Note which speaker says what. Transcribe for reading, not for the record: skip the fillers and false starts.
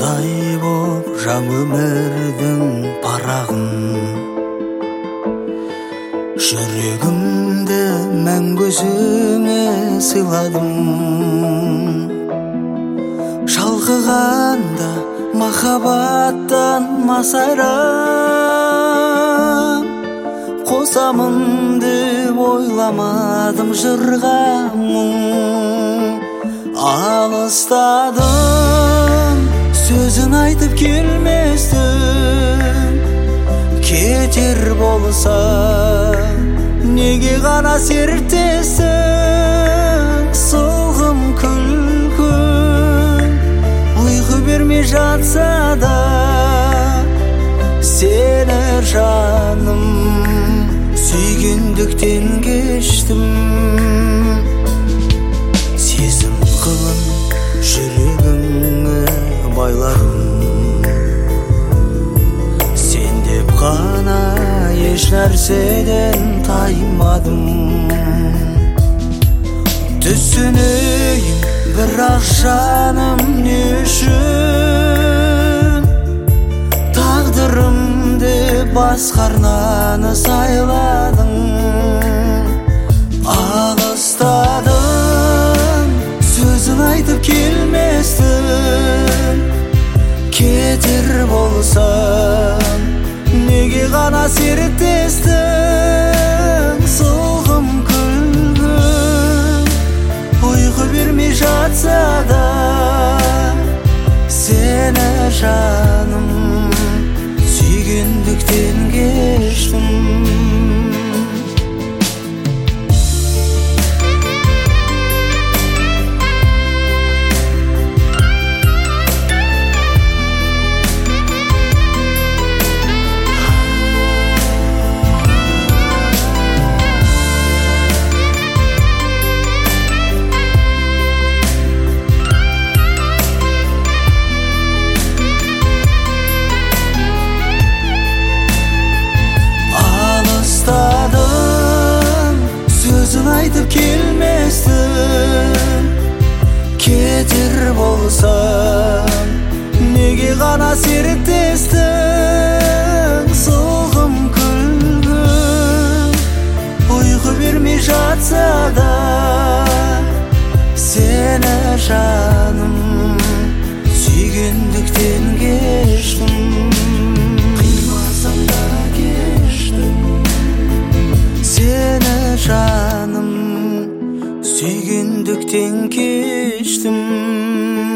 Speaker 1: Андай боп жан өмірдің парағын жүрегімді мәңгі өзіңе сыйладым. Шалқығанда махаббаттан масайрап, қосамын деп ойламадым жырға мұң. Алыстадым, сөзін айтып келместім, кетер болса неге ғана серттесің? Солғым күлкің ұйқы бермей жатса да, сені жаным сүйгендіктен кештім. Сезім қылын жүрегіңе байладым, сен деп ғана еш нәрседен таймадым. Түсінейін бірақ жаным не үшін тағдырымды басқа арнаны сайладың. Алыстадым, сөзін айтып келместім, кетер болсам неге ғана серттестің? Солғым күлгін ұйқы бермей жатса да, сені жаным сүйгендіктен кештім. Сөзін айтып келместім, кетер болсам неге ғана серттестің? Солғым күлгін ұйқы бермей жатса да, сені жаным сүйгендіктен кештім. Қимасам да кештім, сені жаным сүйгендіктен кештім.